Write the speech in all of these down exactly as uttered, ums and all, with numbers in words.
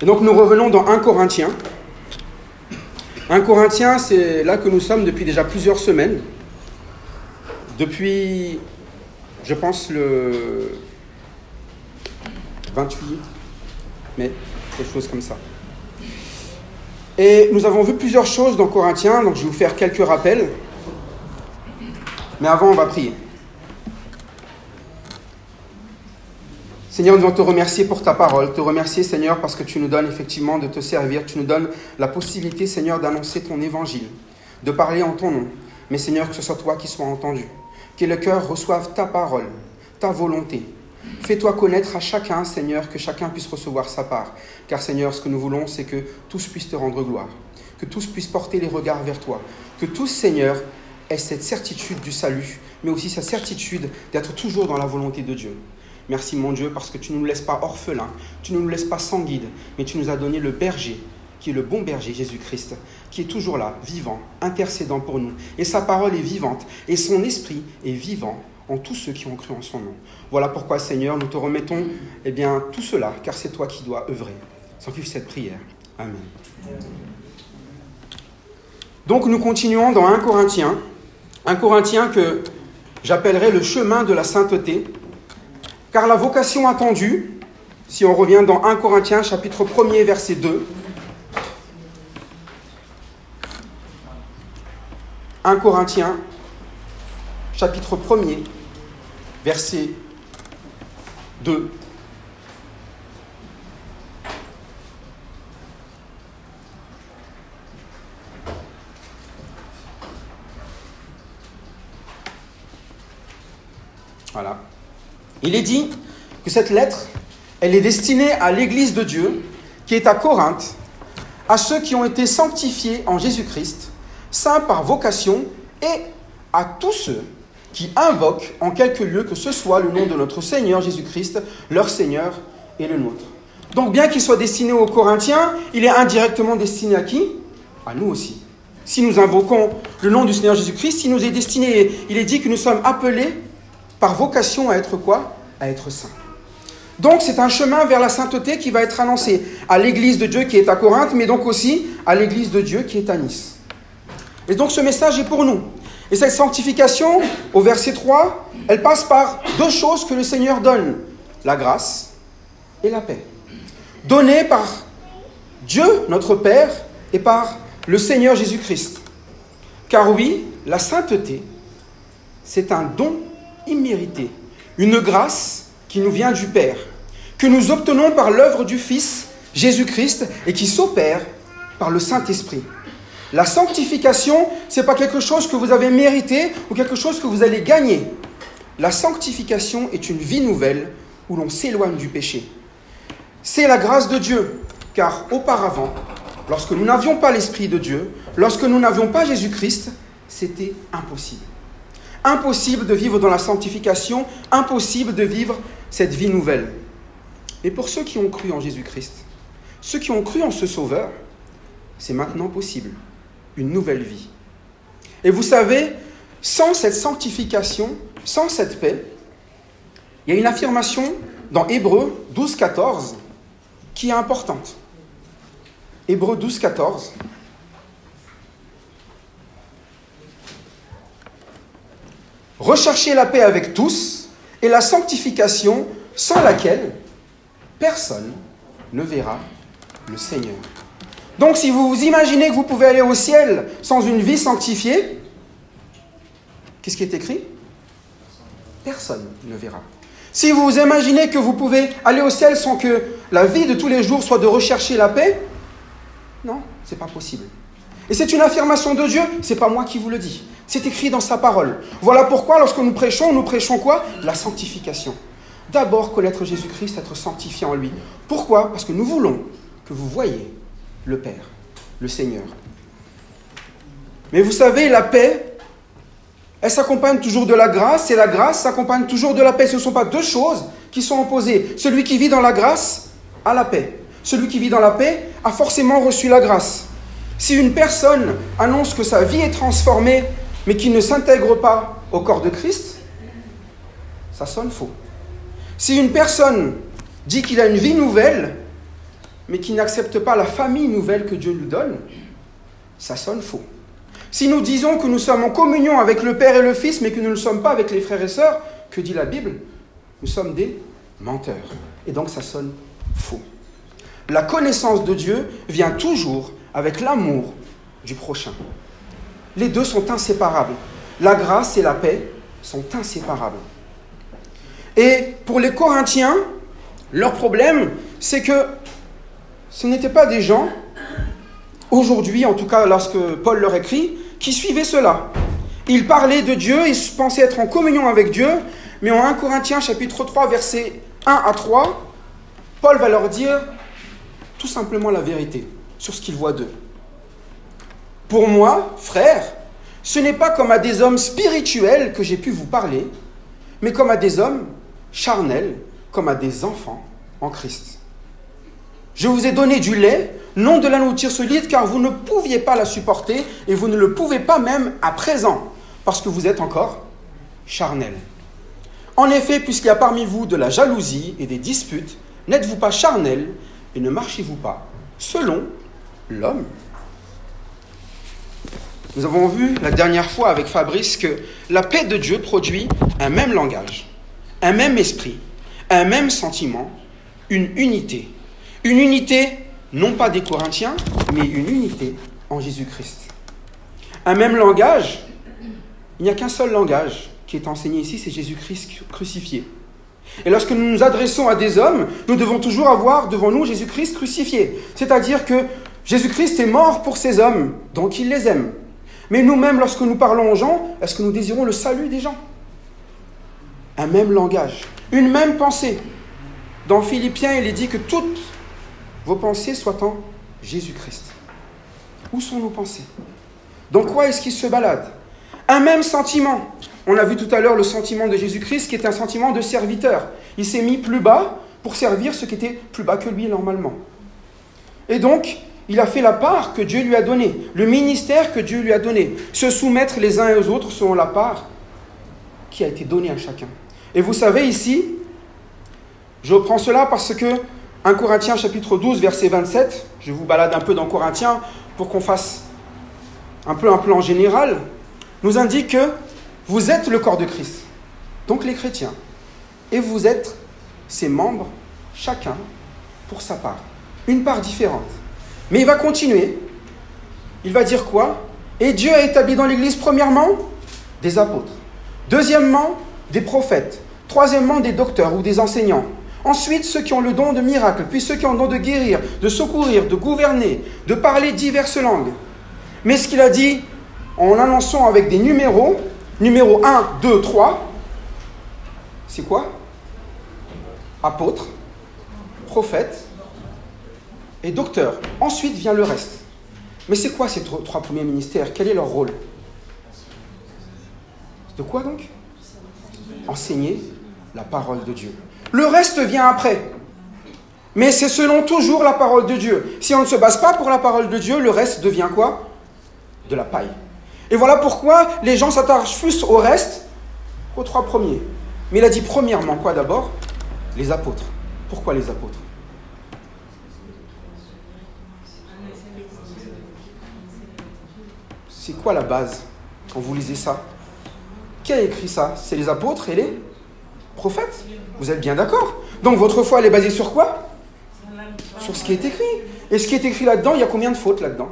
Et donc nous revenons dans un Corinthiens. un Corinthiens, c'est là que nous sommes depuis déjà plusieurs semaines. Depuis, je pense, le vingt-huit mai, quelque chose comme ça. Et nous avons vu plusieurs choses dans Corinthiens, donc je vais vous faire quelques rappels. Mais avant, on va prier. Seigneur, nous voulons te remercier pour ta parole, te remercier, Seigneur, parce que tu nous donnes effectivement de te servir, tu nous donnes la possibilité, Seigneur, d'annoncer ton évangile, de parler en ton nom. Mais Seigneur, que ce soit toi qui sois entendu, que le cœur reçoive ta parole, ta volonté. Fais-toi connaître à chacun, Seigneur, que chacun puisse recevoir sa part. Car, Seigneur, ce que nous voulons, c'est que tous puissent te rendre gloire, que tous puissent porter les regards vers toi, que tous, Seigneur, aient cette certitude du salut, mais aussi cette certitude d'être toujours dans la volonté de Dieu. Merci mon Dieu parce que tu ne nous laisses pas orphelins, tu ne nous laisses pas sans guide, mais tu nous as donné le berger, qui est le bon berger, Jésus-Christ, qui est toujours là, vivant, intercédant pour nous. Et sa parole est vivante, et son esprit est vivant en tous ceux qui ont cru en son nom. Voilà pourquoi, Seigneur, nous te remettons eh bien, tout cela, car c'est toi qui dois œuvrer. Sanctifie cette prière. Amen. Donc nous continuons dans un Corinthiens, un Corinthiens que j'appellerai le chemin de la sainteté, car la vocation attendue, si on revient dans un Corinthiens, chapitre premier, verset deux, un Corinthiens, chapitre premier, verset deux. Voilà. Il est dit que cette lettre, elle est destinée à l'Église de Dieu, qui est à Corinthe, à ceux qui ont été sanctifiés en Jésus-Christ, saints par vocation, et à tous ceux qui invoquent en quelque lieu que ce soit le nom de notre Seigneur Jésus-Christ, leur Seigneur et le nôtre. Donc bien qu'il soit destiné aux Corinthiens, il est indirectement destiné à qui ? À nous aussi. Si nous invoquons le nom du Seigneur Jésus-Christ, il nous est destiné, il est dit que nous sommes appelés par vocation à être quoi ? À être saints. Donc c'est un chemin vers la sainteté qui va être annoncé à l'Église de Dieu qui est à Corinthe, mais donc aussi à l'Église de Dieu qui est à Nice. Et donc ce message est pour nous. Et cette sanctification, au verset trois, elle passe par deux choses que le Seigneur donne. La grâce et la paix. Donnée par Dieu, notre Père, et par le Seigneur Jésus-Christ. Car oui, la sainteté, c'est un don immérité, une grâce qui nous vient du Père, que nous obtenons par l'œuvre du Fils, Jésus-Christ, et qui s'opère par le Saint-Esprit. La sanctification, ce n'est pas quelque chose que vous avez mérité ou quelque chose que vous allez gagner. La sanctification est une vie nouvelle où l'on s'éloigne du péché. C'est la grâce de Dieu, car auparavant, lorsque nous n'avions pas l'Esprit de Dieu, lorsque nous n'avions pas Jésus-Christ, c'était impossible. Impossible de vivre dans la sanctification, impossible de vivre cette vie nouvelle. Mais pour ceux qui ont cru en Jésus-Christ, ceux qui ont cru en ce Sauveur, c'est maintenant possible, une nouvelle vie. Et vous savez, sans cette sanctification, sans cette paix, il y a une affirmation dans Hébreux douze, quatorze qui est importante. Hébreux douze, quatorze. Recherchez la paix avec tous et la sanctification sans laquelle personne ne verra le Seigneur. Donc si vous vous imaginez que vous pouvez aller au ciel sans une vie sanctifiée, qu'est-ce qui est écrit ? Personne ne verra. Si vous vous imaginez que vous pouvez aller au ciel sans que la vie de tous les jours soit de rechercher la paix, non, ce n'est pas possible. Et c'est une affirmation de Dieu, ce n'est pas moi qui vous le dis. C'est écrit dans sa parole. Voilà pourquoi, lorsque nous prêchons, nous prêchons quoi ? La sanctification. D'abord, connaître Jésus-Christ, être sanctifié en lui. Pourquoi ? Parce que nous voulons que vous voyiez le Père, le Seigneur. Mais vous savez, la paix, elle s'accompagne toujours de la grâce, et la grâce s'accompagne toujours de la paix. Ce ne sont pas deux choses qui sont opposées. Celui qui vit dans la grâce a la paix. Celui qui vit dans la paix a forcément reçu la grâce. Si une personne annonce que sa vie est transformée, mais qui ne s'intègre pas au corps de Christ, ça sonne faux. Si une personne dit qu'il a une vie nouvelle, mais qui n'accepte pas la famille nouvelle que Dieu nous donne, ça sonne faux. Si nous disons que nous sommes en communion avec le Père et le Fils, mais que nous ne sommes pas avec les frères et sœurs, que dit la Bible? Nous sommes des menteurs. Et donc ça sonne faux. La connaissance de Dieu vient toujours avec l'amour du prochain. Les deux sont inséparables. La grâce et la paix sont inséparables. Et pour les Corinthiens, leur problème, c'est que ce n'étaient pas des gens, aujourd'hui, en tout cas lorsque Paul leur écrit, qui suivaient cela. Ils parlaient de Dieu, ils pensaient être en communion avec Dieu, mais en premier Corinthiens chapitre trois, versets un à trois, Paul va leur dire tout simplement la vérité sur ce qu'il voit d'eux. Pour moi, frères, ce n'est pas comme à des hommes spirituels que j'ai pu vous parler, mais comme à des hommes charnels, comme à des enfants en Christ. Je vous ai donné du lait, non de la nourriture solide, car vous ne pouviez pas la supporter, et vous ne le pouvez pas même à présent, parce que vous êtes encore charnels. En effet, puisqu'il y a parmi vous de la jalousie et des disputes, n'êtes-vous pas charnels et ne marchez-vous pas selon l'homme? Nous avons vu la dernière fois avec Fabrice que la paix de Dieu produit un même langage, un même esprit, un même sentiment, une unité. Une unité, non pas des Corinthiens, mais une unité en Jésus-Christ. Un même langage, il n'y a qu'un seul langage qui est enseigné ici, c'est Jésus-Christ crucifié. Et lorsque nous nous adressons à des hommes, nous devons toujours avoir devant nous Jésus-Christ crucifié. C'est-à-dire que Jésus-Christ est mort pour ces hommes, donc il les aime. Mais nous-mêmes, lorsque nous parlons aux gens, est-ce que nous désirons le salut des gens? Un même langage, une même pensée. Dans Philippiens, il est dit que toutes vos pensées soient en Jésus-Christ. Où sont nos pensées? Dans quoi est-ce qu'ils se baladent? Un même sentiment. On a vu tout à l'heure le sentiment de Jésus-Christ qui est un sentiment de serviteur. Il s'est mis plus bas pour servir ceux qui étaient plus bas que lui normalement. Et donc, il a fait la part que Dieu lui a donnée, le ministère que Dieu lui a donné, se soumettre les uns aux autres selon la part qui a été donnée à chacun. Et vous savez ici, je reprends cela parce que premier Corinthiens chapitre douze, verset vingt-sept, je vous balade un peu dans Corinthiens pour qu'on fasse un peu un plan général, nous indique que vous êtes le corps de Christ, donc les chrétiens, et vous êtes ses membres, chacun pour sa part, une part différente. Mais il va continuer, il va dire quoi? Et Dieu a établi dans l'Église, premièrement, des apôtres, deuxièmement, des prophètes, troisièmement, des docteurs ou des enseignants, ensuite ceux qui ont le don de miracle, puis ceux qui ont le don de guérir, de secourir, de gouverner, de parler diverses langues. Mais ce qu'il a dit, en annonçant avec des numéros, numéro un, deux, trois, c'est quoi? Apôtres, prophètes et docteurs. Ensuite vient le reste. Mais c'est quoi ces trois premiers ministères? Quel est leur rôle? De quoi donc? Enseigner la parole de Dieu. Le reste vient après. Mais c'est selon toujours la parole de Dieu. Si on ne se base pas pour la parole de Dieu, le reste devient quoi? De la paille. Et voilà pourquoi les gens s'attachent plus au reste qu'aux trois premiers. Mais il a dit premièrement quoi d'abord? Les apôtres. Pourquoi les apôtres? C'est quoi la base quand vous lisez ça? Qui a écrit ça? C'est les apôtres et les prophètes. Vous êtes bien d'accord? Donc votre foi, elle est basée sur quoi? Sur ce qui est écrit. Et ce qui est écrit là-dedans, il y a combien de fautes là-dedans?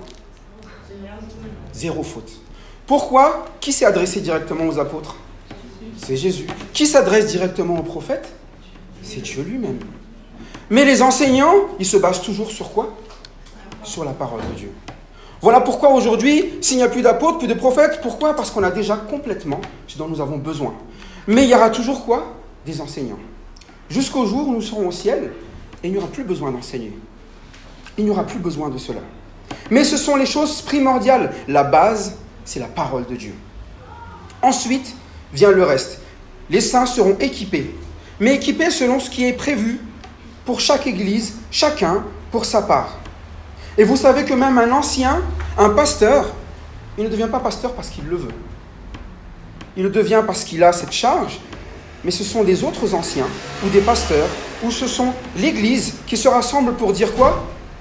Zéro faute. Pourquoi? Qui s'est adressé directement aux apôtres? C'est Jésus. Qui s'adresse directement aux prophètes? C'est Dieu lui-même. Mais les enseignants, ils se basent toujours sur quoi? Sur la parole de Dieu. Voilà pourquoi aujourd'hui, s'il n'y a plus d'apôtres, plus de prophètes, pourquoi? Parce qu'on a déjà complètement ce dont nous avons besoin. Mais il y aura toujours quoi? Des enseignants. Jusqu'au jour où nous serons au ciel, et il n'y aura plus besoin d'enseigner. Il n'y aura plus besoin de cela. Mais ce sont les choses primordiales. La base, c'est la parole de Dieu. Ensuite, vient le reste. Les saints seront équipés, mais équipés selon ce qui est prévu pour chaque église, chacun pour sa part. Et vous savez que même un ancien, un pasteur, il ne devient pas pasteur parce qu'il le veut. Il le devient parce qu'il a cette charge, mais ce sont des autres anciens, ou des pasteurs, ou ce sont l'église qui se rassemble pour dire quoi?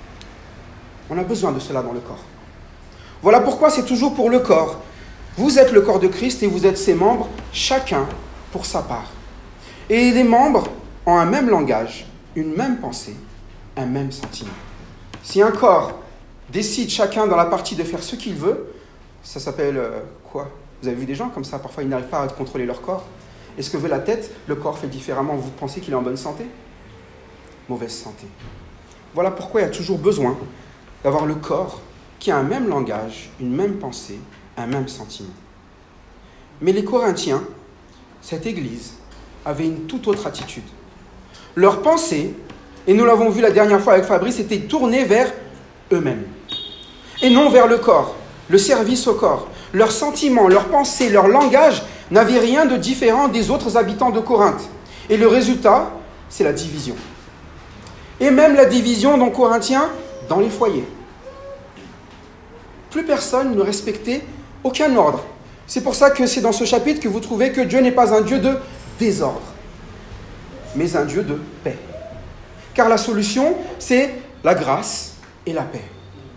On a besoin de cela dans le corps. Voilà pourquoi c'est toujours pour le corps. Vous êtes le corps de Christ et vous êtes ses membres, chacun pour sa part. Et les membres ont un même langage, une même pensée, un même sentiment. Si un corps décide chacun dans la partie de faire ce qu'il veut, ça s'appelle euh, quoi? Vous avez vu des gens comme ça, parfois ils n'arrivent pas à contrôler leur corps. Et ce que veut la tête, le corps fait différemment. Vous pensez qu'il est en bonne santé? Mauvaise santé. Voilà pourquoi il y a toujours besoin d'avoir le corps qui a un même langage, une même pensée, un même sentiment. Mais les Corinthiens, cette Église, avait une toute autre attitude. Leur pensée, et nous l'avons vu la dernière fois avec Fabrice, était tournée vers eux-mêmes. Et non vers le corps, le service au corps. Leurs sentiments, leurs pensées, leur langage n'avaient rien de différent des autres habitants de Corinthe. Et le résultat, c'est la division. Et même la division dans Corinthiens, dans les foyers. Plus personne ne respectait aucun ordre. C'est pour ça que c'est dans ce chapitre que vous trouvez que Dieu n'est pas un Dieu de désordre, mais un Dieu de paix. Car la solution, c'est la grâce et la paix.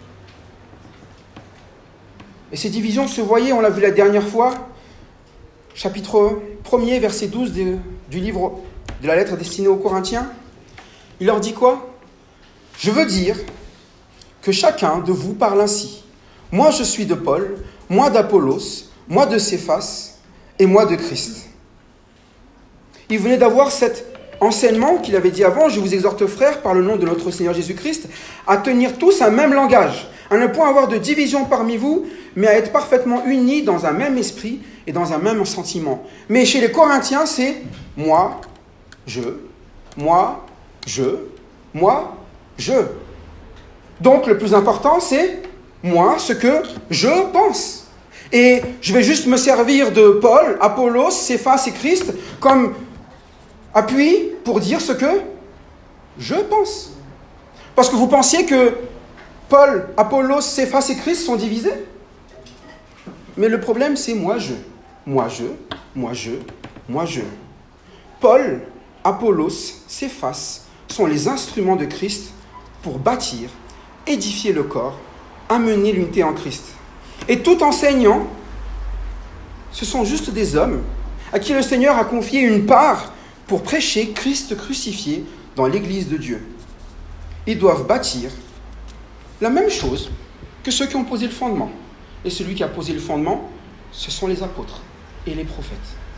Et ces divisions se voyaient, on l'a vu la dernière fois, chapitre premier, verset douze de, du livre de la lettre destinée aux Corinthiens. Il leur dit quoi? Je veux dire que chacun de vous parle ainsi. Moi, je suis de Paul, moi d'Apollos, moi de Céphas et moi de Christ. Il venait d'avoir cet enseignement qu'il avait dit avant. Je vous exhorte, frères, par le nom de notre Seigneur Jésus-Christ, à tenir tous un même langage, à ne point avoir de division parmi vous, mais à être parfaitement unis dans un même esprit et dans un même sentiment. Mais chez les Corinthiens, c'est moi, je, moi, je, moi, je. Donc le plus important, c'est moi, ce que je pense. Et je vais juste me servir de Paul, Apollos, Céphas et Christ comme appui pour dire ce que je pense. Parce que vous pensiez que Paul, Apollos, Céphas et Christ sont divisés. Mais le problème, c'est moi, je. Moi, je, moi, je, moi, je. Paul, Apollos, Céphas sont les instruments de Christ pour bâtir, édifier le corps, amener l'unité en Christ. Et tout enseignant, ce sont juste des hommes à qui le Seigneur a confié une part pour prêcher Christ crucifié dans l'Église de Dieu. Ils doivent bâtir la même chose que ceux qui ont posé le fondement. Et celui qui a posé le fondement, ce sont les apôtres et les prophètes.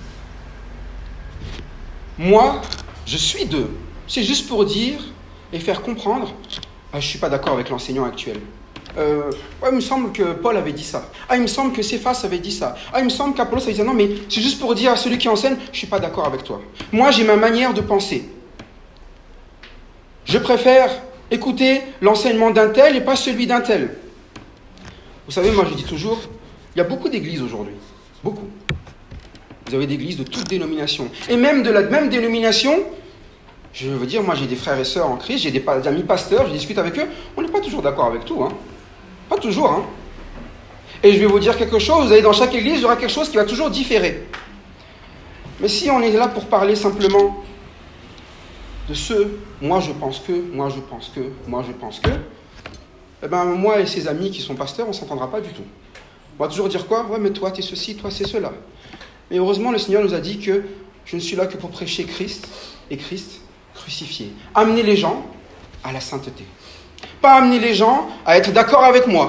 Moi, je suis d'eux. C'est juste pour dire et faire comprendre, ah, je ne suis pas d'accord avec l'enseignant actuel. Euh, ouais, il me semble que Paul avait dit ça. Ah, il me semble que Céphas avait dit ça. Ah, il me semble qu'Apollos avait dit ça. Non, mais c'est juste pour dire à celui qui enseigne, je ne suis pas d'accord avec toi. Moi, j'ai ma manière de penser. Je préfère écouter l'enseignement d'un tel et pas celui d'un tel. Vous savez, moi je dis toujours, il y a beaucoup d'églises aujourd'hui. Beaucoup. Vous avez des églises de toutes dénominations. Et même de la même dénomination, je veux dire, moi j'ai des frères et sœurs en Christ, j'ai des amis pasteurs, je discute avec eux, on n'est pas toujours d'accord avec tout. Hein. Pas toujours. Hein. Et je vais vous dire quelque chose, vous allez dans chaque église, il y aura quelque chose qui va toujours différer. Mais si on est là pour parler simplement de ce « moi je pense que, moi je pense que, moi je pense que », eh ben moi et ses amis qui sont pasteurs, on ne s'entendra pas du tout. On va toujours dire quoi? Ouais, mais toi, tu es ceci, toi, c'est cela. Mais heureusement, le Seigneur nous a dit que je ne suis là que pour prêcher Christ et Christ crucifié. Amener les gens à la sainteté. Pas amener les gens à être d'accord avec moi,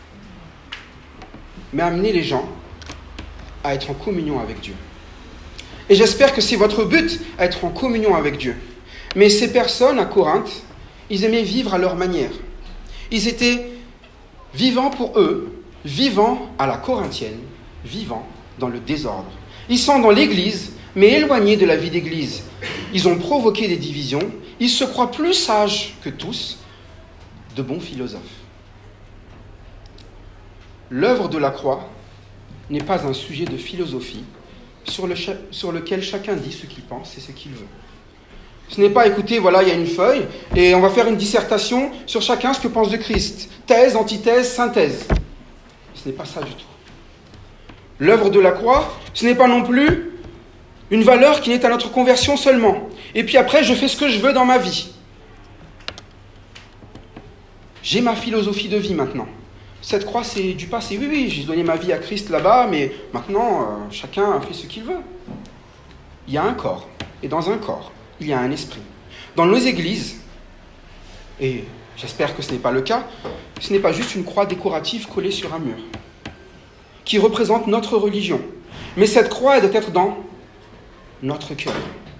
mais amener les gens à être en communion avec Dieu. Et j'espère que c'est votre but, à être en communion avec Dieu. Mais ces personnes à Corinthe, ils aimaient vivre à leur manière. Ils étaient vivants pour eux, vivants à la corinthienne, vivants dans le désordre. Ils sont dans l'église, mais éloignés de la vie d'église. Ils ont provoqué des divisions. Ils se croient plus sages que tous, de bons philosophes. L'œuvre de la croix n'est pas un sujet de philosophie sur, le, sur lequel chacun dit ce qu'il pense et ce qu'il veut. Ce n'est pas, écoutez, voilà, il y a une feuille, et on va faire une dissertation sur chacun ce que pense de Christ. Thèse, antithèse, synthèse. Ce n'est pas ça du tout. L'œuvre de la croix, ce n'est pas non plus une valeur qui n'est à notre conversion seulement. Et puis après, je fais ce que je veux dans ma vie. j'ai ma philosophie de vie maintenant. Cette croix, c'est du passé. Oui, oui, j'ai donné ma vie à Christ là-bas, mais maintenant, euh, chacun fait ce qu'il veut. Il y a un corps, et dans un corps, il y a un esprit. Dans nos églises, et j'espère que ce n'est pas le cas, ce n'est pas juste une croix décorative collée sur un mur, qui représente notre religion. Mais cette croix, elle doit être dans notre cœur.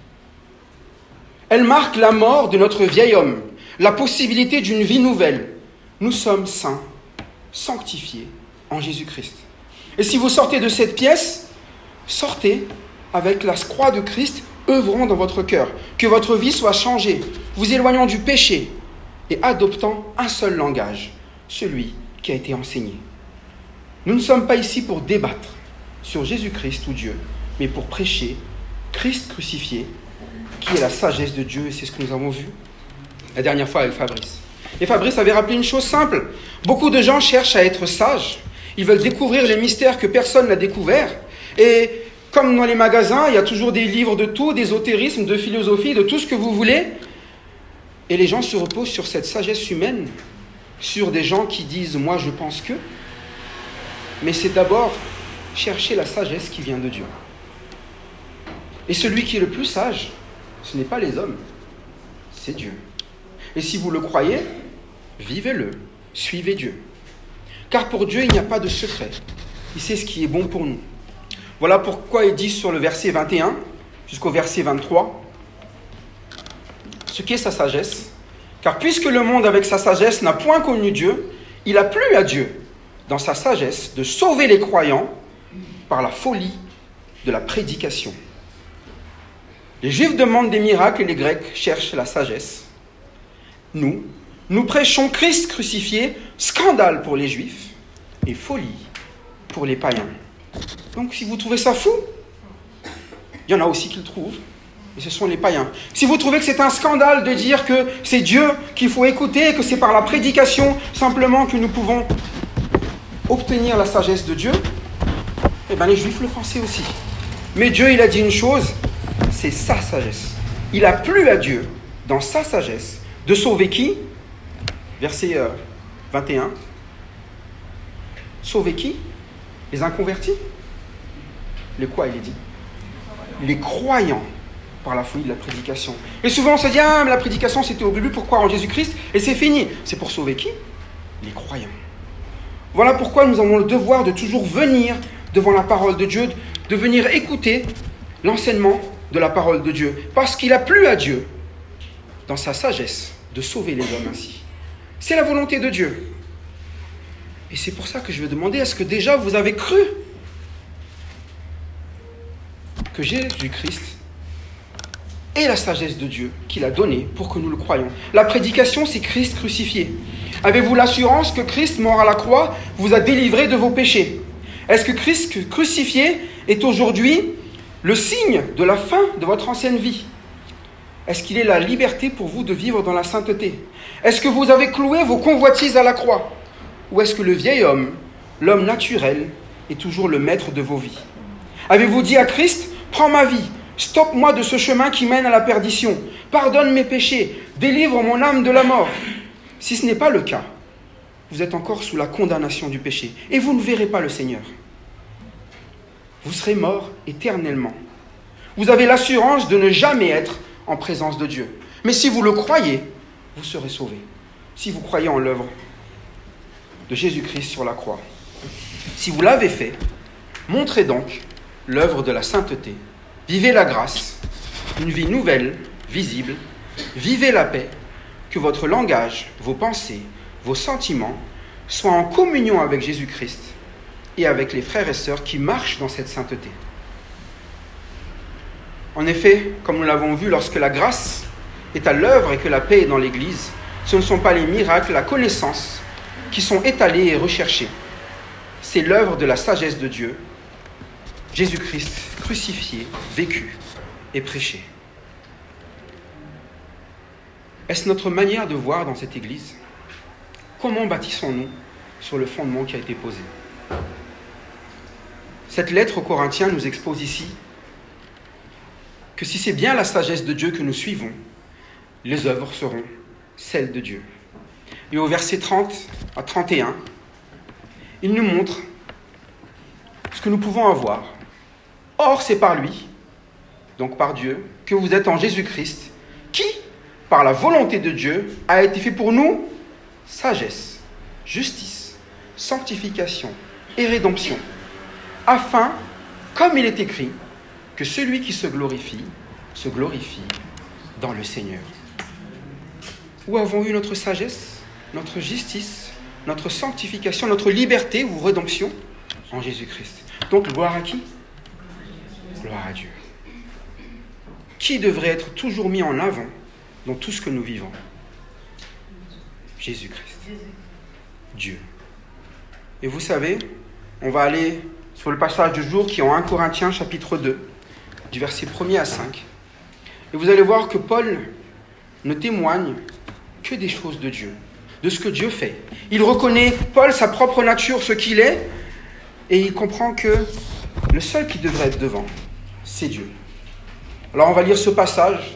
Elle marque la mort de notre vieil homme, la possibilité d'une vie nouvelle. Nous sommes saints, sanctifiés en Jésus-Christ. Et si vous sortez de cette pièce, sortez avec la croix de Christ œuvrant dans votre cœur. Que votre vie soit changée, vous éloignant du péché et adoptant un seul langage, celui qui a été enseigné. Nous ne sommes pas ici pour débattre sur Jésus-Christ ou Dieu, mais pour prêcher Christ crucifié, qui est la sagesse de Dieu, et c'est ce que nous avons vu la dernière fois avec Fabrice. Et Fabrice avait rappelé une chose simple. Beaucoup de gens cherchent à être sages. Ils veulent découvrir les mystères que personne n'a découverts. Et comme dans les magasins, il y a toujours des livres de tout, d'ésotérisme, de philosophie, de tout ce que vous voulez. Et les gens se reposent sur cette sagesse humaine, sur des gens qui disent « moi je pense que ». Mais c'est d'abord chercher la sagesse qui vient de Dieu. Et celui qui est le plus sage, ce n'est pas les hommes, c'est Dieu. Et si vous le croyez, vivez-le, suivez Dieu. Car pour Dieu, il n'y a pas de secret. Il sait ce qui est bon pour nous. Voilà pourquoi il dit sur le verset vingt et un jusqu'au verset vingt-trois, ce qu'est sa sagesse. Car puisque le monde avec sa sagesse n'a point connu Dieu, il a plu à Dieu, dans sa sagesse, de sauver les croyants par la folie de la prédication. Les Juifs demandent des miracles et les Grecs cherchent la sagesse. Nous, nous prêchons Christ crucifié, scandale pour les Juifs et folie pour les païens. Donc si vous trouvez ça fou, il y en a aussi qui le trouvent, et ce sont les païens. Si vous trouvez que c'est un scandale de dire que c'est Dieu qu'il faut écouter, que c'est par la prédication simplement que nous pouvons obtenir la sagesse de Dieu, eh bien les Juifs le pensaient aussi. Mais Dieu, il a dit une chose, c'est sa sagesse. Il a plu à Dieu, dans sa sagesse, de sauver qui? Verset euh, vingt et un. Sauver qui? Les inconvertis? Les quoi, il est dit? Les croyants, par la folie de la prédication. Et souvent on se dit, ah, mais la prédication c'était au début pour croire en Jésus-Christ, et c'est fini. C'est pour sauver qui? Les croyants. Voilà pourquoi nous avons le devoir de toujours venir devant la parole de Dieu, de venir écouter l'enseignement de la parole de Dieu. Parce qu'il a plu à Dieu, dans sa sagesse, de sauver les hommes ainsi. C'est la volonté de Dieu. Et c'est pour ça que je vais demander, est-ce que déjà vous avez cru que Jésus-Christ est la sagesse de Dieu qu'il a donnée pour que nous le croyions? La prédication, c'est Christ crucifié. Avez-vous l'assurance que Christ, mort à la croix, vous a délivré de vos péchés? Est-ce que Christ crucifié est aujourd'hui le signe de la fin de votre ancienne vie? Est-ce qu'il est la liberté pour vous de vivre dans la sainteté? Est-ce que vous avez cloué vos convoitises à la croix? Ou est-ce que le vieil homme, l'homme naturel, est toujours le maître de vos vies? Avez-vous dit à Christ, prends ma vie, stoppe-moi de ce chemin qui mène à la perdition, pardonne mes péchés, délivre mon âme de la mort? Si ce n'est pas le cas, vous êtes encore sous la condamnation du péché et vous ne verrez pas le Seigneur. Vous serez mort éternellement. Vous avez l'assurance de ne jamais être en présence de Dieu. Mais si vous le croyez, vous serez sauvés. Si vous croyez en l'œuvre de Jésus-Christ sur la croix. Si vous l'avez fait, montrez donc l'œuvre de la sainteté. Vivez la grâce, une vie nouvelle, visible. Vivez la paix, que votre langage, vos pensées, vos sentiments soient en communion avec Jésus-Christ et avec les frères et sœurs qui marchent dans cette sainteté. En effet, comme nous l'avons vu, lorsque la grâce est à l'œuvre et que la paix est dans l'Église, ce ne sont pas les miracles, la connaissance qui sont étalés et recherchés. C'est l'œuvre de la sagesse de Dieu, Jésus-Christ crucifié, vécu et prêché. Est-ce notre manière de voir dans cette Église? Comment bâtissons-nous sur le fondement qui a été posé? Cette lettre aux Corinthiens nous expose ici que si c'est bien la sagesse de Dieu que nous suivons, les œuvres seront celles de Dieu. Et au verset trente à trente et un, il nous montre ce que nous pouvons avoir. Or, c'est par lui, donc par Dieu, que vous êtes en Jésus-Christ, qui, par la volonté de Dieu, a été fait pour nous sagesse, justice, sanctification et rédemption, afin, comme il est écrit, que celui qui se glorifie, se glorifie dans le Seigneur. Où avons eu notre sagesse, notre justice, notre sanctification, notre liberté ou rédemption? En Jésus-Christ. Donc, gloire à qui? Gloire à Dieu. Qui devrait être toujours mis en avant dans tout ce que nous vivons? Jésus-Christ. Dieu. Et vous savez, on va aller sur le passage du jour qui est en premier Corinthiens chapitre deux, du verset premier à cinq. Et vous allez voir que Paul ne témoigne que des choses de Dieu, de ce que Dieu fait. Il reconnaît, Paul, sa propre nature, ce qu'il est, et il comprend que le seul qui devrait être devant, c'est Dieu. Alors on va lire ce passage.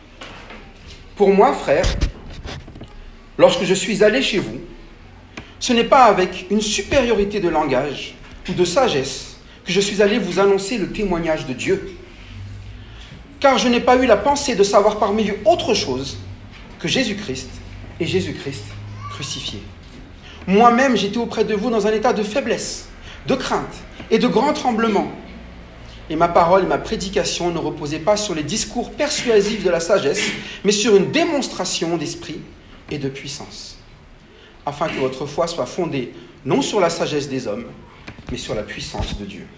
Pour moi, frère, lorsque je suis allé chez vous, ce n'est pas avec une supériorité de langage ou de sagesse que je suis allé vous annoncer le témoignage de Dieu. Car je n'ai pas eu la pensée de savoir parmi eux autre chose que Jésus-Christ et Jésus-Christ crucifié. Moi-même, j'étais auprès de vous dans un état de faiblesse, de crainte et de grand tremblement. Et ma parole et ma prédication ne reposaient pas sur les discours persuasifs de la sagesse, mais sur une démonstration d'esprit et de puissance, afin que votre foi soit fondée non sur la sagesse des hommes, mais sur la puissance de Dieu.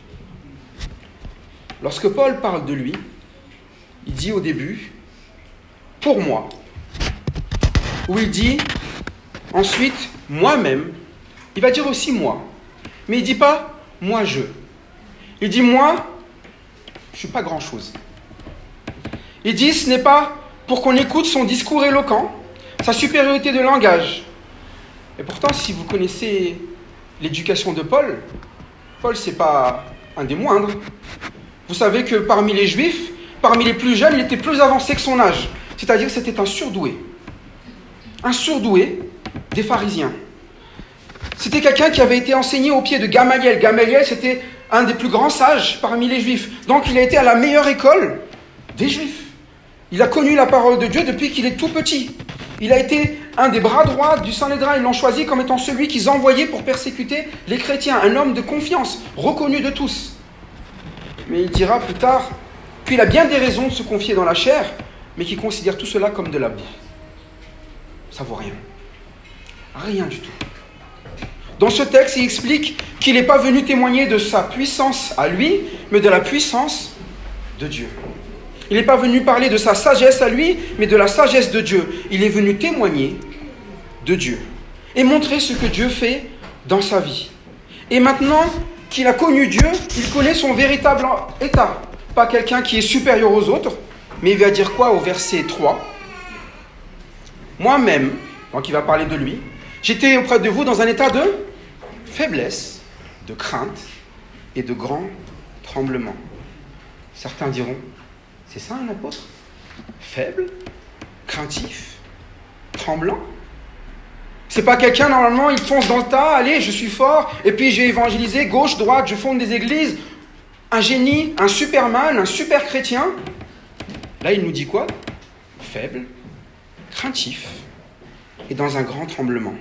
Lorsque Paul parle de lui, il dit au début « pour moi », où il dit ensuite « moi-même », il va dire aussi « moi », mais il ne dit pas « moi je ». Il dit « moi, je ne suis pas grand-chose ». Il dit « ce n'est pas pour qu'on écoute son discours éloquent, sa supériorité de langage ». Et pourtant, si vous connaissez l'éducation de Paul, Paul, ce n'est pas un des moindres. Vous savez que parmi les Juifs, parmi les plus jeunes, il était plus avancé que son âge. C'est-à-dire que c'était un surdoué. Un surdoué des pharisiens. C'était quelqu'un qui avait été enseigné au pied de Gamaliel. Gamaliel, c'était un des plus grands sages parmi les Juifs. Donc, il a été à la meilleure école des Juifs. Il a connu la parole de Dieu depuis qu'il est tout petit. Il a été un des bras droits du Sanhédrin. Ils l'ont choisi comme étant celui qu'ils envoyaient pour persécuter les chrétiens. Un homme de confiance, reconnu de tous. Mais il dira plus tard qu'il a bien des raisons de se confier dans la chair, mais qu'il considère tout cela comme de la boue. Ça vaut rien. Rien du tout. Dans ce texte, il explique qu'il n'est pas venu témoigner de sa puissance à lui, mais de la puissance de Dieu. Il n'est pas venu parler de sa sagesse à lui, mais de la sagesse de Dieu. Il est venu témoigner de Dieu et montrer ce que Dieu fait dans sa vie. Et maintenant qu'il a connu Dieu, il connaît son véritable état. Pas quelqu'un qui est supérieur aux autres, mais il va dire quoi au verset trois? Moi-même, donc il va parler de lui, j'étais auprès de vous dans un état de faiblesse, de crainte et de grand tremblement. Certains diront, c'est ça un apôtre? Faible, craintif, tremblant? C'est pas quelqu'un, normalement, il fonce dans le tas, allez, je suis fort, et puis j'ai évangélisé, gauche, droite, je fonde des églises, un génie, un superman, un super chrétien. Là, il nous dit quoi? Faible, craintif, et dans un grand tremblement.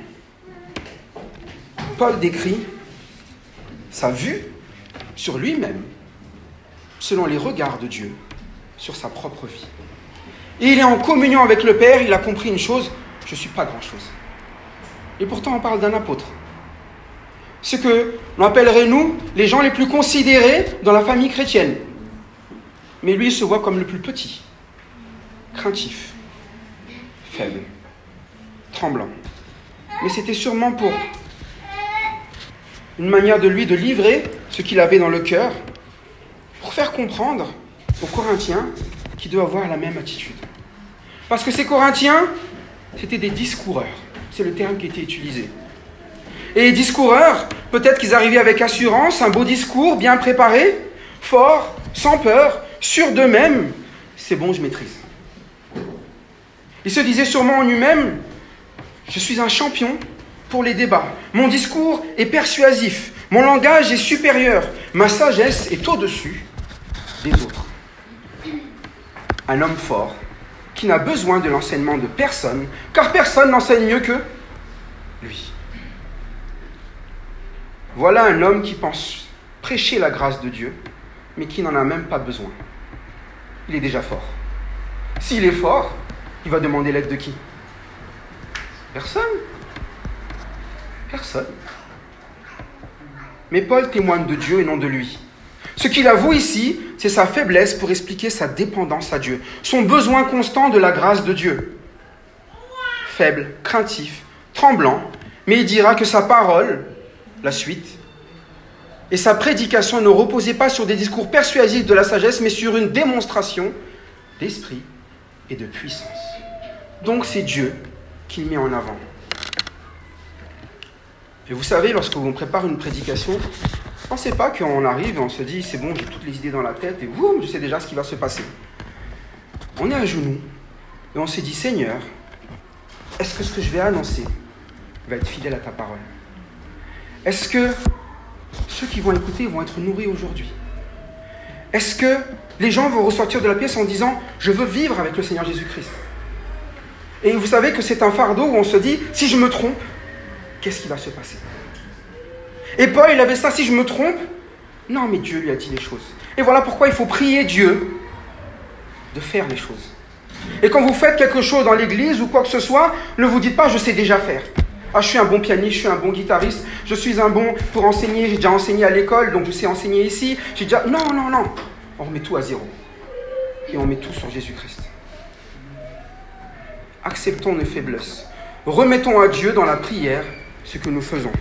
Paul décrit sa vue sur lui-même, selon les regards de Dieu, sur sa propre vie. Et il est en communion avec le Père, il a compris une chose, je ne suis pas grand-chose. Et pourtant, on parle d'un apôtre. Ce que l'on appellerait, nous, les gens les plus considérés dans la famille chrétienne. Mais lui, il se voit comme le plus petit, craintif, faible, tremblant. Mais c'était sûrement pour une manière de lui de livrer ce qu'il avait dans le cœur, pour faire comprendre aux Corinthiens qu'ils doivent avoir la même attitude. Parce que ces Corinthiens, c'était des discoureurs. C'est le terme qui était utilisé. Et les discoureurs, peut-être qu'ils arrivaient avec assurance, un beau discours, bien préparé, fort, sans peur, sûrs d'eux-mêmes. C'est bon, je maîtrise. Ils se disaient sûrement en eux-mêmes, Je suis un champion pour les débats. Mon discours est persuasif. Mon langage est supérieur. Ma sagesse est au-dessus des autres. Un homme fort qui n'a besoin de l'enseignement de personne, car personne n'enseigne mieux que lui. Voilà un homme qui pense prêcher la grâce de Dieu, mais qui n'en a même pas besoin. Il est déjà fort. S'il est fort, il va demander l'aide de qui? Personne. Personne. Mais Paul témoigne de Dieu et non de lui. Ce qu'il avoue ici, c'est sa faiblesse pour expliquer sa dépendance à Dieu, son besoin constant de la grâce de Dieu. Faible, craintif, tremblant, mais il dira que sa parole, la suite, et sa prédication ne reposaient pas sur des discours persuasifs de la sagesse, mais sur une démonstration d'esprit et de puissance. Donc c'est Dieu qu'il met en avant. Et vous savez, lorsque l'on prépare une prédication, ne pensez pas qu'on arrive et on se dit, c'est bon, j'ai toutes les idées dans la tête et boum, je sais déjà ce qui va se passer. On est à genoux et on s'est dit, Seigneur, est-ce que ce que je vais annoncer va être fidèle à ta parole? Est-ce que ceux qui vont écouter vont être nourris aujourd'hui? Est-ce que les gens vont ressortir de la pièce en disant, je veux vivre avec le Seigneur Jésus-Christ? Et vous savez que c'est un fardeau où on se dit, si je me trompe, qu'est-ce qui va se passer? Et Paul, il avait ça, si je me trompe, non, mais Dieu lui a dit les choses. Et voilà pourquoi il faut prier Dieu de faire les choses. Et quand vous faites quelque chose dans l'église ou quoi que ce soit, ne vous dites pas, je sais déjà faire. Ah, je suis un bon pianiste, je suis un bon guitariste, je suis un bon pour enseigner, j'ai déjà enseigné à l'école, donc je sais enseigner ici. J'ai déjà... Non, non, non. On remet tout à zéro. Et on met tout sur Jésus-Christ. Acceptons nos faiblesses. Remettons à Dieu dans la prière ce que nous faisons.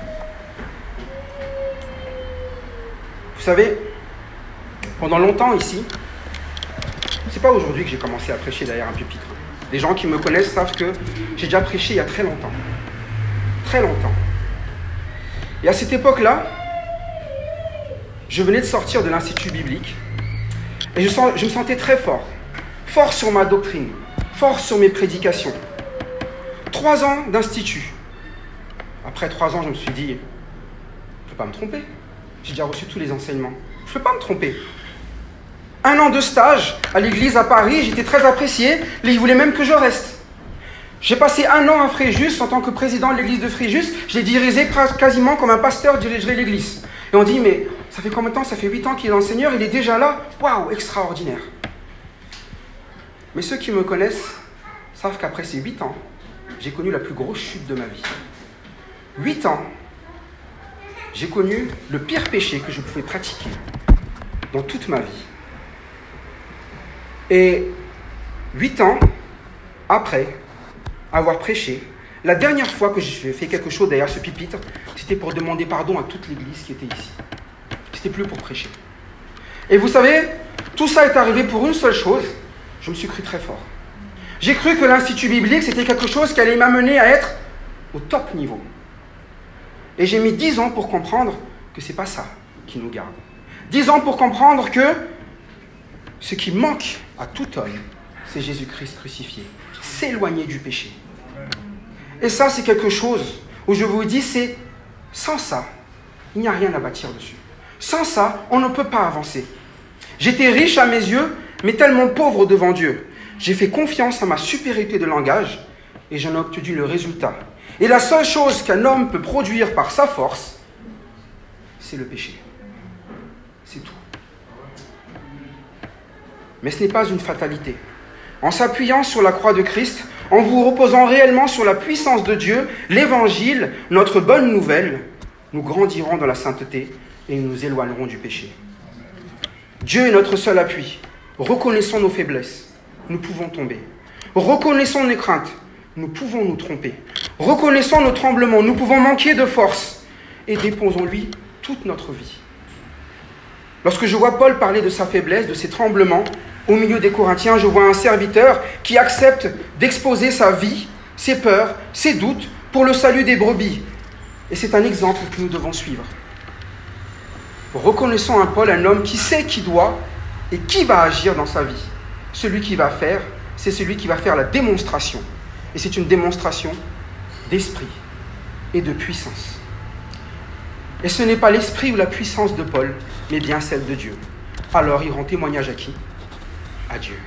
Vous savez, pendant longtemps ici, c'est pas aujourd'hui que j'ai commencé à prêcher derrière un pupitre. Les gens qui me connaissent savent que j'ai déjà prêché il y a très longtemps. Très longtemps. Et à cette époque-là, je venais de sortir de l'Institut biblique et je, sens, je me sentais très fort. Fort sur ma doctrine, fort sur mes prédications. Trois ans d'institut. Après trois ans, je me suis dit, je ne peux pas me tromper. J'ai déjà reçu tous les enseignements. Je ne peux pas me tromper. Un an de stage à l'église à Paris, j'étais très apprécié. Ils voulaient même que je reste. J'ai passé un an à Fréjus en tant que président de l'église de Fréjus. Je l'ai dirigé quasiment comme un pasteur dirigerait l'église. Et on dit, mais ça fait combien de temps? Ça fait huit ans qu'il est dans le Seigneur, il est déjà là. Waouh, extraordinaire. Mais ceux qui me connaissent savent qu'après ces huit ans, j'ai connu la plus grosse chute de ma vie. Huit ans, j'ai connu le pire péché que je pouvais pratiquer dans toute ma vie. Et huit ans après avoir prêché, la dernière fois que j'ai fait quelque chose derrière ce pupitre, c'était pour demander pardon à toute l'église qui était ici. C'était plus pour prêcher. Et vous savez, tout ça est arrivé pour une seule chose, je me suis cru très fort. J'ai cru que l'Institut biblique, c'était quelque chose qui allait m'amener à être au top niveau. Et j'ai mis dix ans pour comprendre que ce n'est pas ça qui nous garde. Dix ans pour comprendre que ce qui manque à tout homme, c'est Jésus-Christ crucifié. S'éloigner du péché. Et ça, c'est quelque chose où je vous dis, c'est sans ça, il n'y a rien à bâtir dessus. Sans ça, on ne peut pas avancer. J'étais riche à mes yeux, mais tellement pauvre devant Dieu. J'ai fait confiance à ma supériorité de langage et j'en ai obtenu le résultat. Et la seule chose qu'un homme peut produire par sa force, c'est le péché. C'est tout. Mais ce n'est pas une fatalité. En s'appuyant sur la croix de Christ, en vous reposant réellement sur la puissance de Dieu, l'Évangile, notre bonne nouvelle, nous grandirons dans la sainteté et nous nous éloignerons du péché. Dieu est notre seul appui. Reconnaissons nos faiblesses. Nous pouvons tomber. Reconnaissons nos craintes. Nous pouvons nous tromper. Reconnaissons nos tremblements. Nous pouvons manquer de force. Et déposons-lui toute notre vie. Lorsque je vois Paul parler de sa faiblesse, de ses tremblements, au milieu des Corinthiens, je vois un serviteur qui accepte d'exposer sa vie, ses peurs, ses doutes pour le salut des brebis. Et c'est un exemple que nous devons suivre. Reconnaissons un Paul, un homme qui sait qui doit et qui va agir dans sa vie. Celui qui va faire, c'est celui qui va faire la démonstration. Et c'est une démonstration d'esprit et de puissance. Et ce n'est pas l'esprit ou la puissance de Paul, mais bien celle de Dieu. Alors il rend témoignage à qui? À Dieu.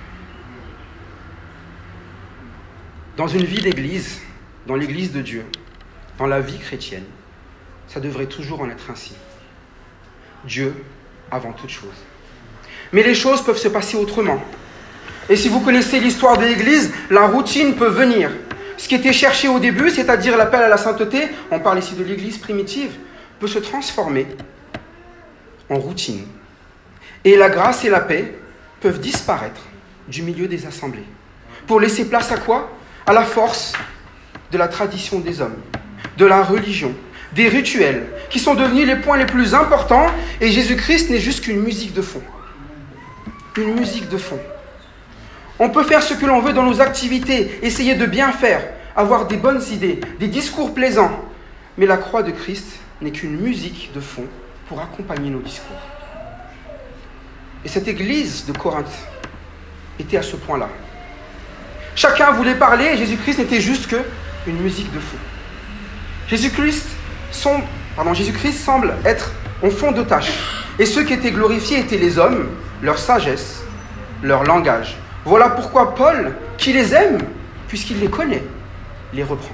Dans une vie d'église, dans l'église de Dieu, dans la vie chrétienne, ça devrait toujours en être ainsi. Dieu avant toute chose. Mais les choses peuvent se passer autrement. Et si vous connaissez l'histoire de l'Église, la routine peut venir. Ce qui était cherché au début, c'est-à-dire l'appel à la sainteté, on parle ici de l'Église primitive, peut se transformer en routine. Et la grâce et la paix peuvent disparaître du milieu des assemblées. Pour laisser place à quoi? À la force de la tradition des hommes, de la religion, des rituels, qui sont devenus les points les plus importants, et Jésus-Christ n'est juste qu'une musique de fond. Une musique de fond. On peut faire ce que l'on veut dans nos activités, essayer de bien faire, avoir des bonnes idées, des discours plaisants, mais la croix de Christ n'est qu'une musique de fond pour accompagner nos discours. Et cette église de Corinthe était à ce point-là. Chacun voulait parler et Jésus-Christ n'était juste qu'une musique de fond. Jésus-Christ Son, pardon, Jésus-Christ semble être en fond de tâche. Et ceux qui étaient glorifiés étaient les hommes, leur sagesse, leur langage. Voilà pourquoi Paul, qui les aime, puisqu'il les connaît, les reprend.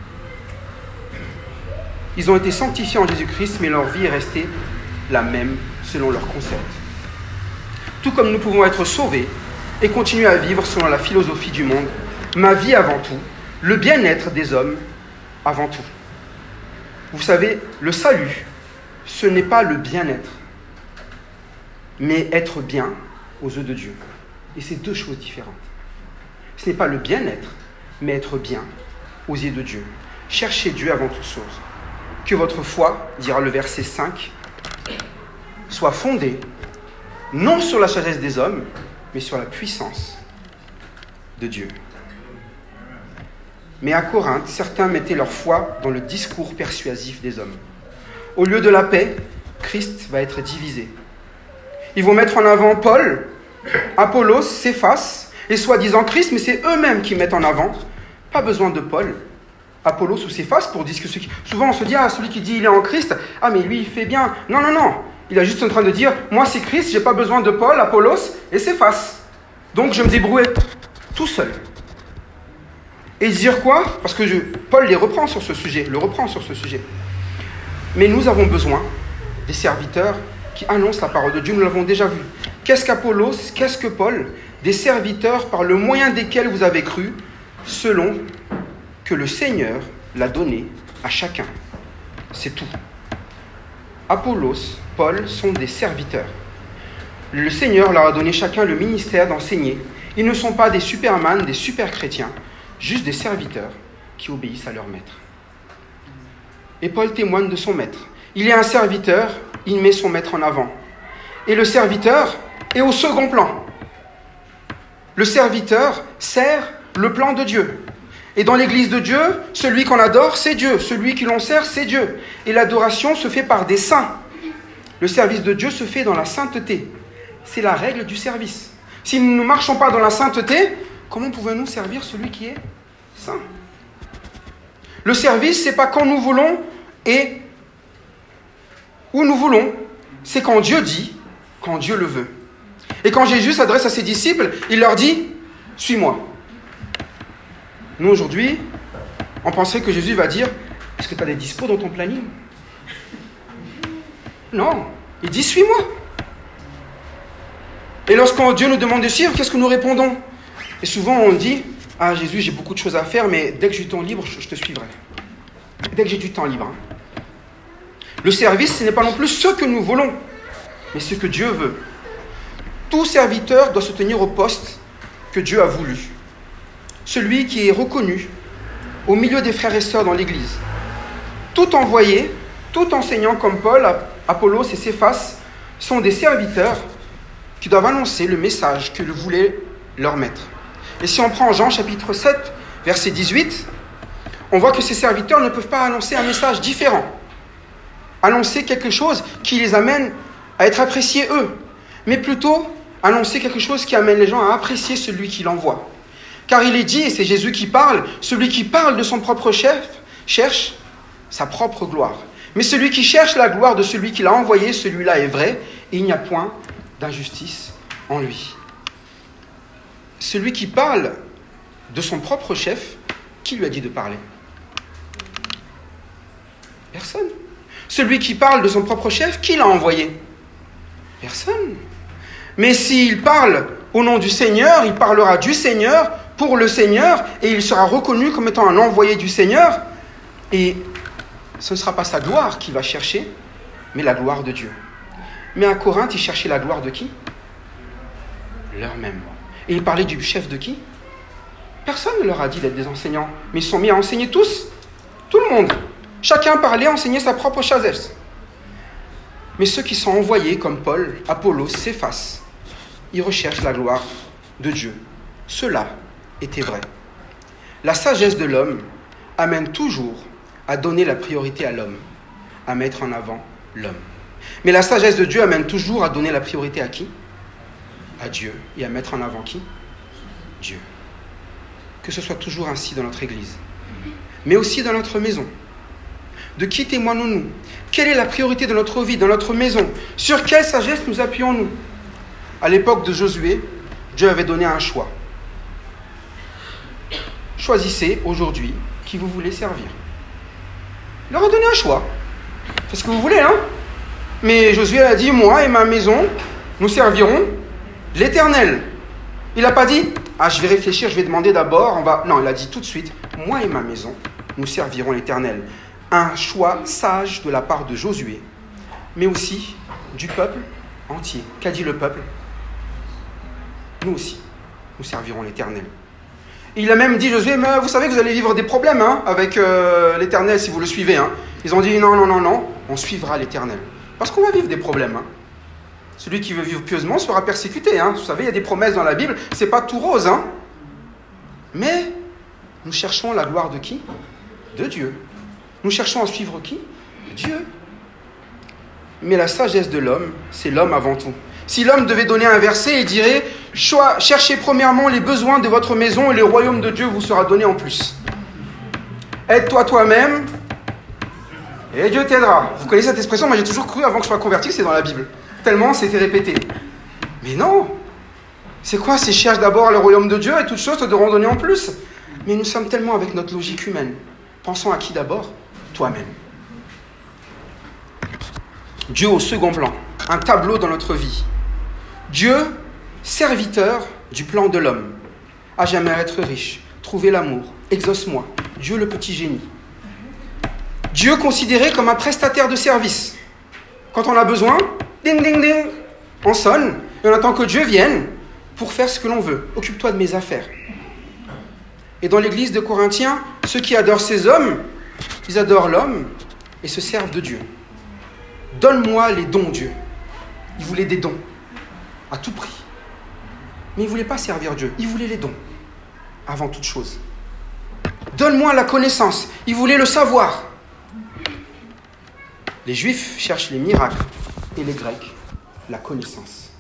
Ils ont été sanctifiés en Jésus-Christ, mais leur vie est restée la même selon leur concept. Tout comme nous pouvons être sauvés et continuer à vivre selon la philosophie du monde, ma vie avant tout, le bien-être des hommes avant tout. Vous savez, le salut, ce n'est pas le bien-être, mais être bien aux yeux de Dieu. Et c'est deux choses différentes. Ce n'est pas le bien-être, mais être bien aux yeux de Dieu. Cherchez Dieu avant toute chose. Que votre foi, dira le verset cinq, soit fondée non sur la sagesse des hommes, mais sur la puissance de Dieu. Mais à Corinthe, certains mettaient leur foi dans le discours persuasif des hommes. Au lieu de la paix, Christ va être divisé. Ils vont mettre en avant Paul, Apollos, Céphas, et soi-disant Christ, mais c'est eux-mêmes qui mettent en avant. Pas besoin de Paul, Apollos ou Céphas pour dire que ceux qui... Souvent on se dit, ah, celui qui dit il est en Christ, ah mais lui il fait bien. Non, non, non. Il est juste en train de dire, moi c'est Christ, j'ai pas besoin de Paul, Apollos et Céphas. Donc je me débrouille tout seul. Et dire quoi? Parce que je, Paul les reprend sur ce sujet, le reprend sur ce sujet. Mais nous avons besoin des serviteurs qui annoncent la parole de Dieu, nous l'avons déjà vu. Qu'est-ce qu'Apollos? Qu'est-ce que Paul? Des serviteurs par le moyen desquels vous avez cru, selon que le Seigneur l'a donné à chacun. C'est tout. Apollos, Paul sont des serviteurs. Le Seigneur leur a donné chacun le ministère d'enseigner. Ils ne sont pas des superman, des super chrétiens, juste des serviteurs qui obéissent à leur maître. Et Paul témoigne de son maître. Il est un serviteur, il met son maître en avant. Et le serviteur est au second plan. Le serviteur sert le plan de Dieu. Et dans l'église de Dieu, celui qu'on adore, c'est Dieu. Celui qui l'on sert, c'est Dieu. Et l'adoration se fait par des saints. Le service de Dieu se fait dans la sainteté. C'est la règle du service. Si nous ne marchons pas dans la sainteté, comment pouvons-nous servir celui qui est saint? Le service, ce n'est pas quand nous voulons et où nous voulons. C'est quand Dieu dit, quand Dieu le veut. Et quand Jésus s'adresse à ses disciples, il leur dit « Suis-moi ». Nous, aujourd'hui, on penserait que Jésus va dire « Est-ce que tu as des dispos dans ton planning ?» Non, il dit « Suis-moi ». Et lorsqu'on Dieu nous demande de suivre, qu'est-ce que nous répondons? Et souvent, on dit « Ah, Jésus, j'ai beaucoup de choses à faire, mais dès que j'ai du temps libre, je te suivrai. » Dès que j'ai du temps libre. Hein. Le service, ce n'est pas non plus ce que nous voulons, mais ce que Dieu veut. Tout serviteur doit se tenir au poste que Dieu a voulu. Celui qui est reconnu au milieu des frères et sœurs dans l'Église. Tout envoyé, tout enseignant comme Paul, Apollos et Céphas sont des serviteurs qui doivent annoncer le message que voulait leur maître. Et si on prend Jean chapitre sept, verset dix-huit, on voit que ces serviteurs ne peuvent pas annoncer un message différent. Annoncer quelque chose qui les amène à être appréciés eux, mais plutôt annoncer quelque chose qui amène les gens à apprécier celui qui l'envoie. Car il est dit, et c'est Jésus qui parle, celui qui parle de son propre chef cherche sa propre gloire. Mais celui qui cherche la gloire de celui qui l'a envoyé, celui-là est vrai, et il n'y a point d'injustice en lui. Celui qui parle de son propre chef, qui lui a dit de parler? Personne. Celui qui parle de son propre chef, qui l'a envoyé? Personne. Mais s'il parle au nom du Seigneur, il parlera du Seigneur, pour le Seigneur, et il sera reconnu comme étant un envoyé du Seigneur. Et ce ne sera pas sa gloire qu'il va chercher, mais la gloire de Dieu. Mais à Corinthe, ils cherchaient la gloire de qui? Leur même. Et ils parlaient du chef de qui? Personne ne leur a dit d'être des enseignants, mais ils se sont mis à enseigner tous, tout le monde. Chacun parlait, enseignait sa propre sagesse. Mais ceux qui sont envoyés, comme Paul, Apollos, Céphas, ils recherchent la gloire de Dieu. Cela était vrai. La sagesse de l'homme amène toujours à donner la priorité à l'homme, à mettre en avant l'homme. Mais la sagesse de Dieu amène toujours à donner la priorité à qui? À Dieu. Et à mettre en avant qui? Dieu. Que ce soit toujours ainsi dans notre Église, mais aussi dans notre maison. De qui témoignons-nous? Quelle est la priorité de notre vie, dans notre maison? Sur quelle sagesse nous appuyons-nous? À l'époque de Josué, Dieu avait donné un choix. Choisissez aujourd'hui qui vous voulez servir. Il leur a donné un choix. C'est ce que vous voulez, hein? Mais Josué a dit, moi et ma maison, nous servirons l'Éternel. Il n'a pas dit, ah, je vais réfléchir, je vais demander d'abord, on va... Non, il a dit tout de suite, moi et ma maison, nous servirons l'Éternel. Un choix sage de la part de Josué, mais aussi du peuple entier. Qu'a dit le peuple? Nous aussi, nous servirons l'Éternel. Il a même dit, Josué, mais vous savez que vous allez vivre des problèmes hein, avec euh, l'Éternel si vous le suivez. Hein. Ils ont dit, non, non, non, non, on suivra l'Éternel. Parce qu'on va vivre des problèmes. Hein. Celui qui veut vivre pieusement sera persécuté. Hein. Vous savez, il y a des promesses dans la Bible, c'est pas tout rose. Hein. Mais nous cherchons la gloire de qui? De Dieu. Nous cherchons à suivre qui? Dieu. Mais la sagesse de l'homme, c'est l'homme avant tout. Si l'homme devait donner un verset, il dirait « Cherchez premièrement les besoins de votre maison et le royaume de Dieu vous sera donné en plus. Aide-toi toi-même et Dieu t'aidera. » Vous connaissez cette expression? Moi j'ai toujours cru avant que je sois converti que c'est dans la Bible. Tellement c'était répété. Mais non. C'est quoi? C'est cherche d'abord le royaume de Dieu et toutes choses te devront donner en plus. Mais nous sommes tellement avec notre logique humaine. Pensons à qui d'abord? Toi-même. Dieu au second plan. Un tableau dans notre vie. Dieu, serviteur du plan de l'homme. À jamais être riche, trouver l'amour, exauce-moi. Dieu le petit génie. Dieu considéré comme un prestataire de service. Quand on a besoin, ding ding ding, on sonne et on attend que Dieu vienne pour faire ce que l'on veut. Occupe-toi de mes affaires. Et dans l'église de Corinthiens, ceux qui adorent ces hommes, ils adorent l'homme et se servent de Dieu. Donne-moi les dons, Dieu. Ils voulaient des dons, à tout prix. Mais ils ne voulaient pas servir Dieu, ils voulaient les dons, avant toute chose. Donne-moi la connaissance, ils voulaient le savoir. Les Juifs cherchent les miracles et les Grecs, la connaissance.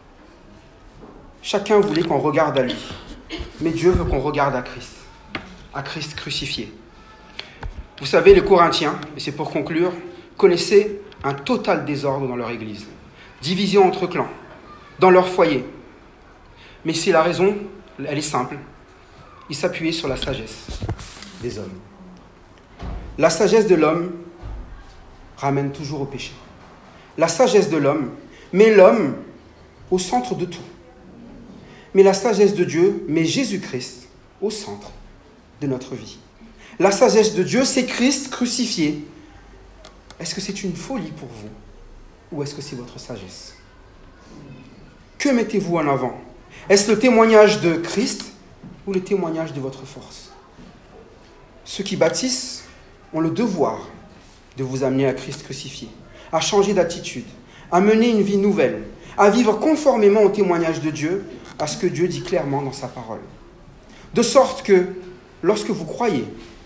Chacun voulait qu'on regarde à lui, mais Dieu veut qu'on regarde à Christ, à Christ crucifié. Vous savez, les Corinthiens, et c'est pour conclure, connaissaient un total désordre dans leur église. Division entre clans, dans leur foyer. Mais c'est la raison, elle est simple. Ils s'appuyaient sur la sagesse des hommes. La sagesse de l'homme ramène toujours au péché. La sagesse de l'homme met l'homme au centre de tout. Mais la sagesse de Dieu met Jésus-Christ au centre de notre vie. La sagesse de Dieu, c'est Christ crucifié. Est-ce que c'est une folie pour vous? Ou est-ce que c'est votre sagesse? Que mettez-vous en avant? Est-ce le témoignage de Christ ou le témoignage de votre force? Ceux qui bâtissent ont le devoir de vous amener à Christ crucifié, à changer d'attitude, à mener une vie nouvelle, à vivre conformément au témoignage de Dieu, à ce que Dieu dit clairement dans sa parole. De sorte que, lorsque vous croyez,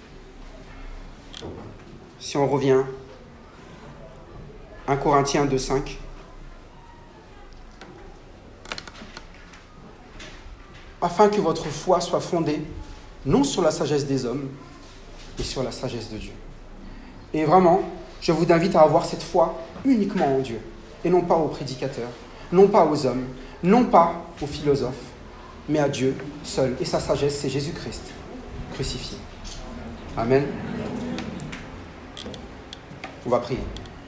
si on revient un Corinthiens deux, cinq. Afin que votre foi soit fondée, non sur la sagesse des hommes, et sur la sagesse de Dieu. Et vraiment, je vous invite à avoir cette foi uniquement en Dieu, et non pas aux prédicateurs, non pas aux hommes, non pas aux philosophes, mais à Dieu seul. Et sa sagesse, c'est Jésus-Christ crucifié. Amen. On va prier.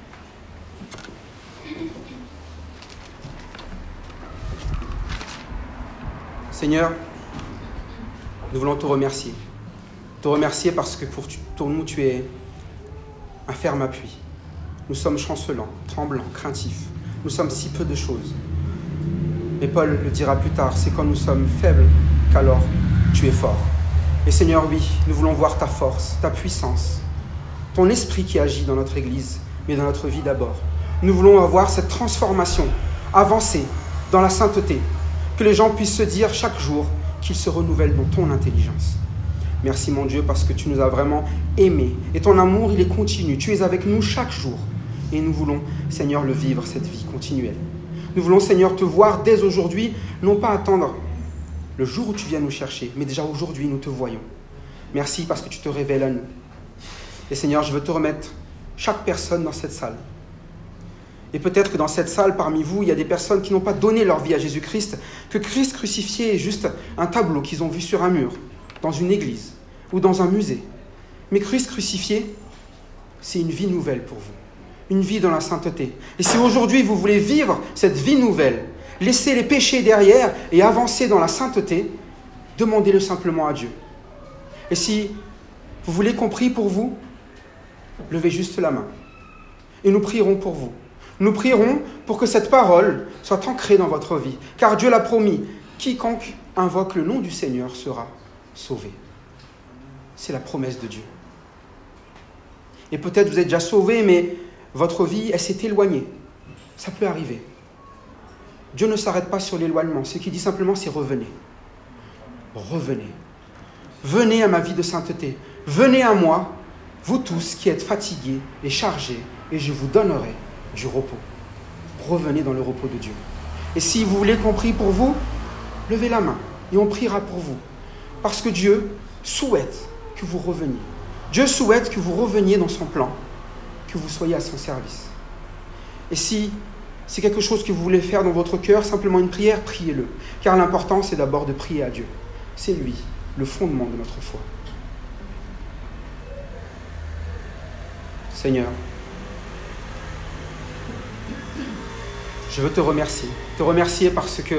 Seigneur, nous voulons te remercier. Te remercier parce que pour, pour nous, tu es un ferme appui. Nous sommes chancelants, tremblants, craintifs. Nous sommes si peu de choses. Mais Paul le dira plus tard, c'est quand nous sommes faibles qu'alors tu es fort. Et Seigneur, oui, nous voulons voir ta force, ta puissance, ton esprit qui agit dans notre Église, mais dans notre vie d'abord. Nous voulons avoir cette transformation, avancer dans la sainteté, que les gens puissent se dire chaque jour qu'ils se renouvellent dans ton intelligence. Merci mon Dieu parce que tu nous as vraiment aimés. Et ton amour, il est continu. Tu es avec nous chaque jour. Et nous voulons, Seigneur, le vivre, cette vie continuelle. Nous voulons, Seigneur, te voir dès aujourd'hui, non pas attendre le jour où tu viens nous chercher, mais déjà aujourd'hui, nous te voyons. Merci parce que tu te révèles à nous. Et Seigneur, je veux te remettre chaque personne dans cette salle. Et peut-être que dans cette salle, parmi vous, il y a des personnes qui n'ont pas donné leur vie à Jésus-Christ, que Christ crucifié est juste un tableau qu'ils ont vu sur un mur, dans une église ou dans un musée. Mais Christ crucifié, c'est une vie nouvelle pour vous, une vie dans la sainteté. Et si aujourd'hui vous voulez vivre cette vie nouvelle, laisser les péchés derrière et avancer dans la sainteté, demandez-le simplement à Dieu. Et si vous voulez qu'on prie pour vous, levez juste la main. Et nous prierons pour vous. Nous prierons pour que cette parole soit ancrée dans votre vie. Car Dieu l'a promis, quiconque invoque le nom du Seigneur sera sauvé. C'est la promesse de Dieu. Et peut-être vous êtes déjà sauvé, mais votre vie, elle s'est éloignée. Ça peut arriver. Dieu ne s'arrête pas sur l'éloignement. Ce qu'il dit simplement, c'est revenez. Revenez. Venez à ma vie de sainteté. Venez à moi, vous tous qui êtes fatigués et chargés, et je vous donnerai du repos. Revenez dans le repos de Dieu. Et si vous voulez qu'on prie pour vous, levez la main et on priera pour vous. Parce que Dieu souhaite que vous reveniez. Dieu souhaite que vous reveniez dans son plan, que vous soyez à son service. Et si c'est quelque chose que vous voulez faire dans votre cœur, simplement une prière, priez-le. Car l'important, c'est d'abord de prier à Dieu. C'est lui, le fondement de notre foi. Seigneur, je veux te remercier. Te remercier parce que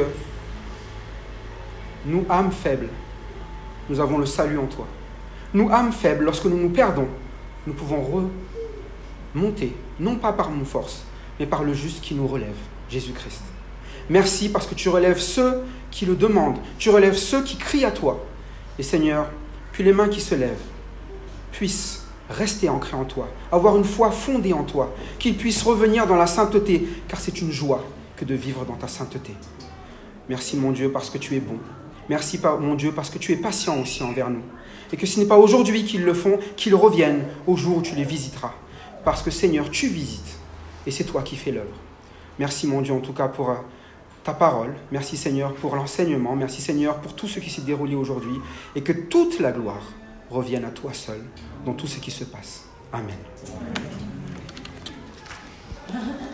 nous, âmes faibles, nous avons le salut en toi. Nous, âmes faibles, lorsque nous nous perdons, nous pouvons remonter, non pas par nos forces, mais par le juste qui nous relève, Jésus-Christ. Merci parce que tu relèves ceux qui le demandent, tu relèves ceux qui crient à toi. Et Seigneur, que les mains qui se lèvent puissent rester ancrées en toi, avoir une foi fondée en toi, qu'ils puissent revenir dans la sainteté, car c'est une joie que de vivre dans ta sainteté. Merci mon Dieu parce que tu es bon. Merci mon Dieu parce que tu es patient aussi envers nous. Et que ce n'est pas aujourd'hui qu'ils le font, qu'ils reviennent au jour où tu les visiteras. Parce que Seigneur, tu visites et c'est toi qui fais l'œuvre. Merci mon Dieu en tout cas pour ta parole. Merci Seigneur pour l'enseignement. Merci Seigneur pour tout ce qui s'est déroulé aujourd'hui. Et que toute la gloire revienne à toi seul dans tout ce qui se passe. Amen.